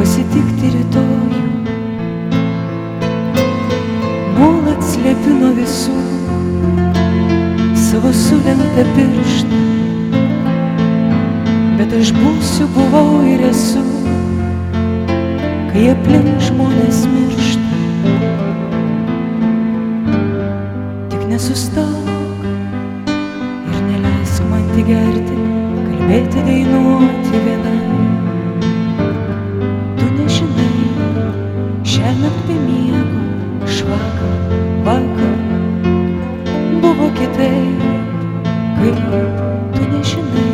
pasitikti rytojų. Nuolat slėpiu nuo visų savo sulenktą pirštą, bet aš būsiu, buvau ir esu, kai aplink žmonės miršta. Tik nesustok ir neleisk man tik gerti, kalbėti, dainuoti vienai. Tu nežinai, šiąnakt be miego, švakar, vakar buvo kitaip, kaip tu nežinai.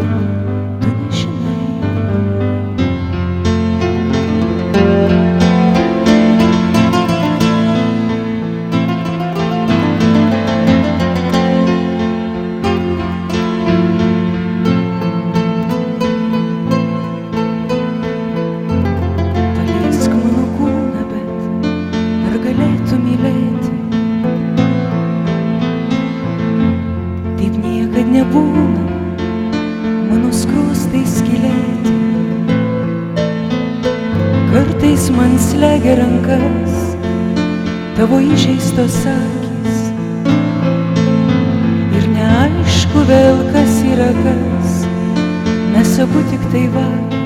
Kad nebūna mano skruostai skylėti, kartais man slegia rankas tavo įžeistos akys, ir neaišku vėl kas yra kas, mes abu tik tai vagys.